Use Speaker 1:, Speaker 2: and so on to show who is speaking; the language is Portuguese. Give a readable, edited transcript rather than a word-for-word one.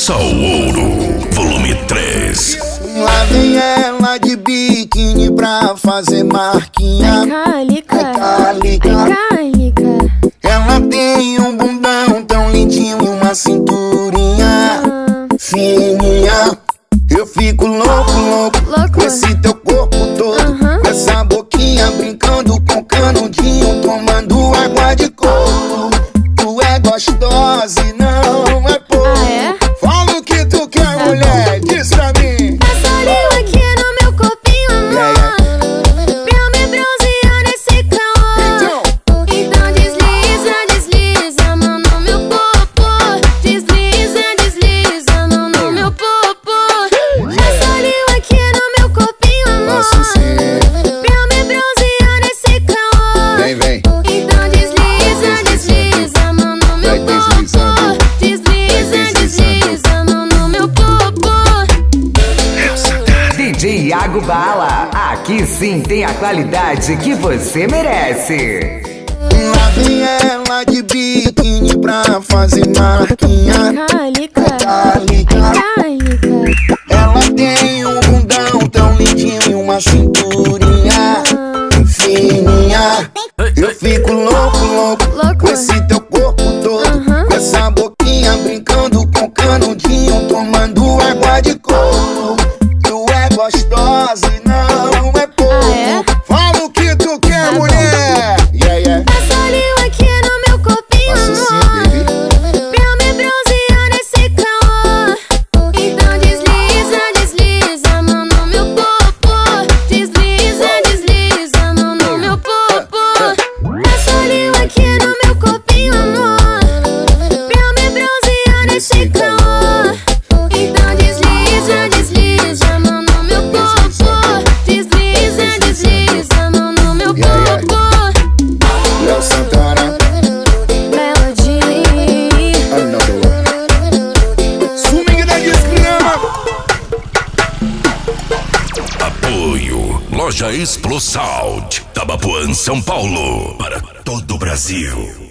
Speaker 1: Só o ouro, volume 3.
Speaker 2: Lá vem ela de biquíni pra fazer marquinha. Calica. Ela tem um bundão tão lindinho e uma cinturinha fininha. Eu fico louco com esse teu corpo todo, com essa boquinha brincando com canudinho, tomando água de coco. Tu é gostosa e não é pouco. Fala o que tu quer, mulher, diz pra mim.
Speaker 3: Passa língua aqui no meu corpinho, amor, pra me bronzear nesse calor. Então desliza, mão no meu popô. Desliza, mão no meu popô. Passa língua aqui no meu corpinho, amor, pra me bronzear nesse calor.
Speaker 2: Vem.
Speaker 3: Então desliza, mão no meu popô. Desliza, mão no meu popô.
Speaker 4: DJ Iago Bala, aqui sim tem a qualidade que você merece.
Speaker 2: Lá vem ela de biquíni pra fazer marquinha.
Speaker 3: Calica.
Speaker 2: Ela tem um bundão tão lindinho e uma cinturinha fininha. Eu fico louco com esse teu corpo todo, com essa boquinha brincando com canudinho, tomando água de coco. Tu é gostosa e não é pouco. Fala o que tu quer, mulher.
Speaker 3: Passa língua aqui no meu corpinho, amor, pra me bronzear nesse calor. Então desliza, mão no meu popô. Desliza, mão no meu popô. Passa língua aqui no meu corpinho, amor, pra me bronzear nesse calor. Então desliza, mão no meu popô. Desliza, mão no meu popô.
Speaker 2: Léo Santana,
Speaker 3: Melody.
Speaker 2: another one. Swing da desgrama.
Speaker 1: Apoio Loja Explosound, Tabapuã, São Paulo, para todo o Brasil.